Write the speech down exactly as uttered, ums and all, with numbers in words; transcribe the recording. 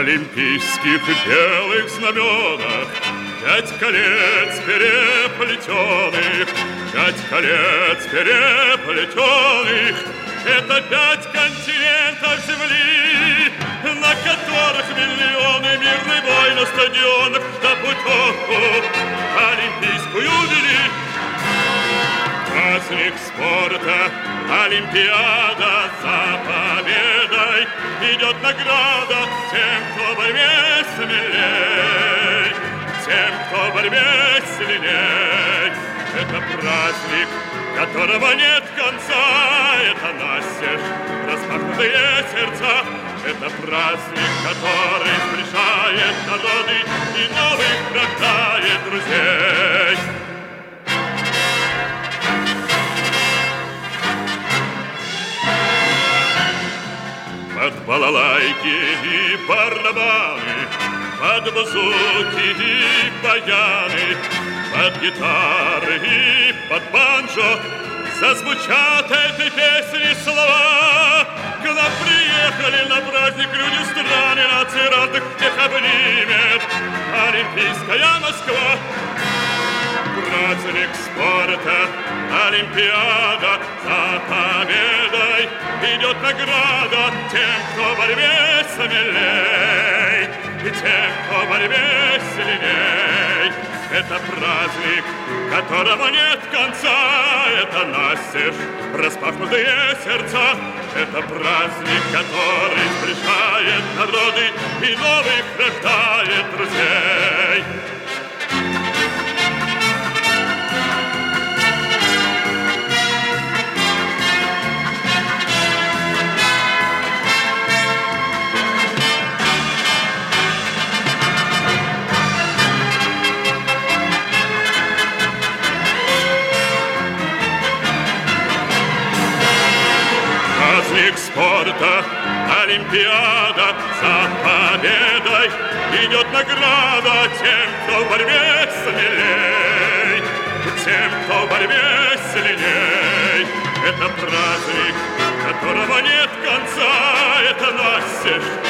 олимпийских белых знаменах пять колец переплетенных, пять колец переплетенных. Это пять континентов земли, на которых миллионы мирный бой на стадионах до путевку олимпийскую вели. Праздник спорта, олимпиада, за победой идет награда тем, кто в борьбе смелей, тем, кто в борьбе сильней. Это праздник, которого нет конца, это настежь распахнутые сердца. Это праздник, который сближает народы и новых рождает друзей. Под балалайки и барабаны, под базуки и баяны, под гитары и под банджо зазвучат этой песни слова. К нам приехали на праздник люди страны, наций разных, всех обнимет олимпийская Москва. Праздник спорта, олимпиада, за победой идет награда тем, кто в борьбе смелей, и тем, кто в борьбе сильней. Это праздник, которого нет конца, это настежь распахнутые сердца. Это праздник, который сближает народы и новых рождает друзей. Праздник спорта, олимпиада, за победой идет награда тем, кто в борьбе смелей, тем, кто в борьбе сильней. Это праздник, которого нет конца, это настежь